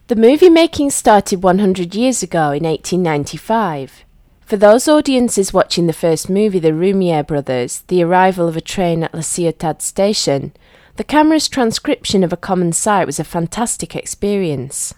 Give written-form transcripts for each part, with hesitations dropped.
The movie making started 100 years ago in 1895. For those audiences watching the first movie, The Lumiere Brothers, The Arrival of a Train at La Ciotat Station, the camera's transcription of a common sight was a fantastic experience.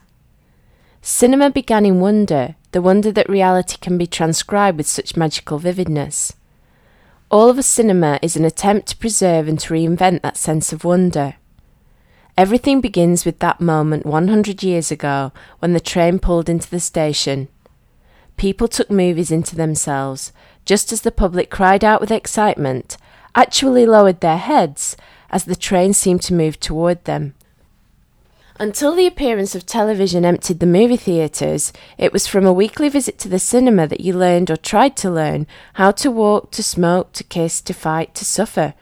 Cinema began in wonder, the wonder that reality can be transcribed with such magical vividness. All of a cinema is an attempt to preserve and to reinvent that sense of wonder. Everything begins with that moment 100 years ago when the train pulled into the station. People took movies into themselves, just as the public cried out with excitement, actually lowered their heads as the train seemed to move toward them. Until the appearance of television emptied the movie theatres, it was from a weekly visit to the cinema that you learned or tried to learn how to walk, to smoke, to kiss, to fight, to suffer.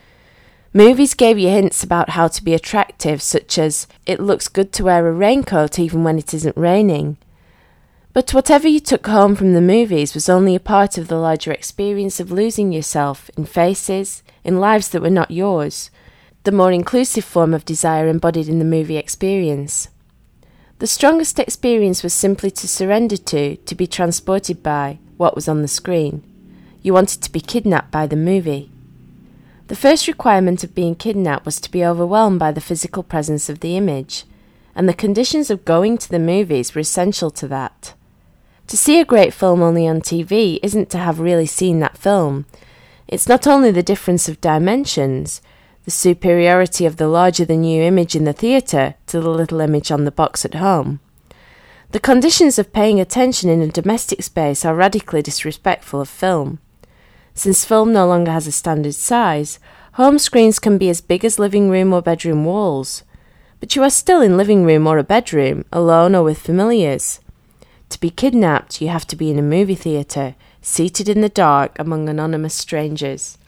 Movies gave you hints about how to be attractive, such as, it looks good to wear a raincoat even when it isn't raining. But whatever you took home from the movies was only a part of the larger experience of losing yourself in faces, in lives that were not yours, the more inclusive form of desire embodied in the movie experience. The strongest experience was simply to surrender to be transported by, what was on the screen. You wanted to be kidnapped by the movie. The first requirement of being kidnapped was to be overwhelmed by the physical presence of the image, and the conditions of going to the movies were essential to that. To see a great film only on TV isn't to have really seen that film. It's not only the difference of dimensions, the superiority of the larger-than-you image in the theatre to the little image on the box at home. The conditions of paying attention in a domestic space are radically disrespectful of film. Since film no longer has a standard size, home screens can be as big as living room or bedroom walls. But you are still in living room or a bedroom, alone or with familiars. To be kidnapped, you have to be in a movie theatre, seated in the dark among anonymous strangers.